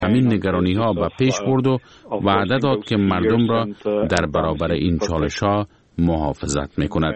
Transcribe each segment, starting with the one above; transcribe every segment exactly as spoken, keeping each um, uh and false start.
همین نگرانی ها به پیش برد و وعده داد که مردم را در برابر این چالش ها محافظت می کند.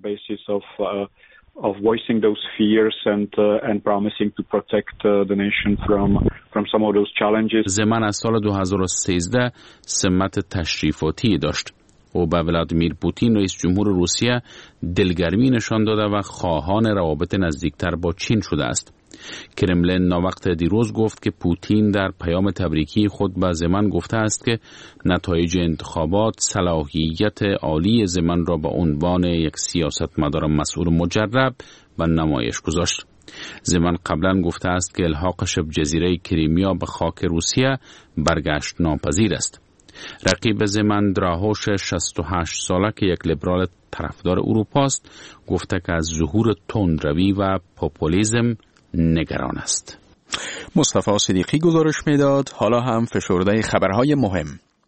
of voicing those fears and uh, and promising to protect uh, the nation from from some of those challenges. زمان از سال دو هزار و سیزده سمت تشریفاتی داشت. او به ولادیمیر پوتین رئیس جمهور روسیه دلگرمی نشان داده و خواهان روابط نزدیکتر با چین شده است. کرملین ناوقت دیروز گفت که پوتین در پیام تبریکی خود به زمان گفته است که نتایج انتخابات صلاحیت عالی زمان را به عنوان یک سیاستمدار مسئول مجرب و نمایش گذاشت. زمان قبلا گفته است که الحاق شبه جزیره کریمیا به خاک روسیه برگشت ناپذیر است. رقیب زمان دراهوش شصت و هشت ساله که یک لیبرال طرفدار اروپا است گفته که از ظهور تندروی و پوپولیسم نگران است. مصطفی صدیقی گزارش میداد. حالا هم فشرده خبرهای مهم.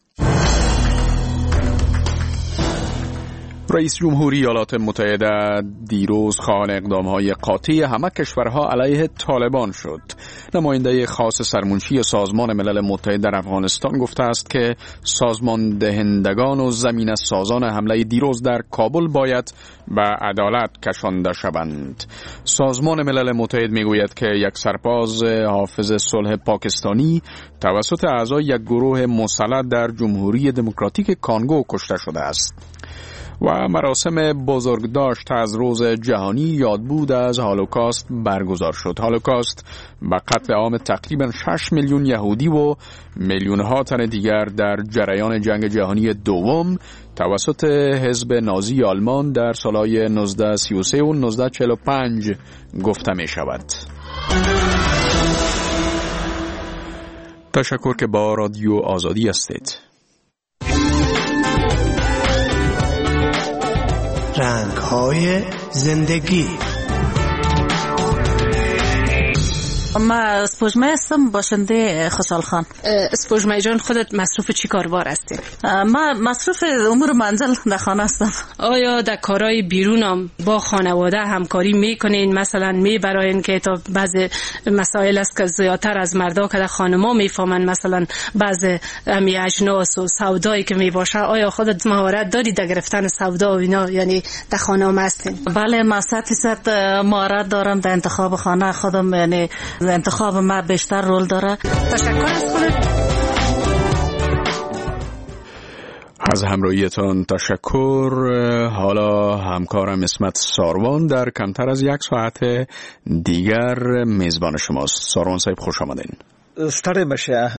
رئیس جمهوری ایالات متحده دیروز خواهان اقدامهای قاطع همه کشورها علیه طالبان شد. نماینده خاص سرمنشی سازمان ملل متحد در افغانستان گفته است که سازمان دهندگان و زمین سازان حمله دیروز در کابل باید به عدالت کشانده شوند. سازمان ملل متحد میگوید که یک سرباز حافظ صلح پاکستانی توسط اعضای یک گروه مسلح در جمهوری دموکراتیک کانگو کشته شده است. و مراسم بزرگداشت از روز جهانی یادبود از هولوکاست برگزار شد. هولوکاست به قتل عام تقریبا شش میلیون یهودی و میلیون ها تن دیگر در جریان جنگ جهانی دوم توسط حزب نازی آلمان در سالهای نوزده سی و سه و نوزده چهل و پنج گفته می شود. تشکر که با رادیو آزادی هستید. رنگ‌های زندگی. ما اسپوجمه هستم، باشنده خوشحال خان. اسپوجمه جان خودت مصروف چی کاربار هستی؟ ما مصروف امور منزل در خانه هستم. آیا در کارهای بیرونم با خانواده همکاری میکنین؟ مثلا میبراین که تا بعض مسائل است که زیادتر از مردا که در خانما میفهمن، مثلا بعض امی اجناس و سودایی که میباشه، آیا خودت مهارت داری در گرفتن سودا و اینا، یعنی در خانه هم هستین؟ بله، ما صد درصد مهارت دارم در انتخاب خانه خودم، یعنی انتخاب ما بیشتر رول داره. تشکر از خودت. از همراهیتان تشکر. حالا همکارم اسمت ساروان در کمتر از یک ساعت دیگر میزبان شماست. ساروان صاحب خوش آمدین. ستاره بشه.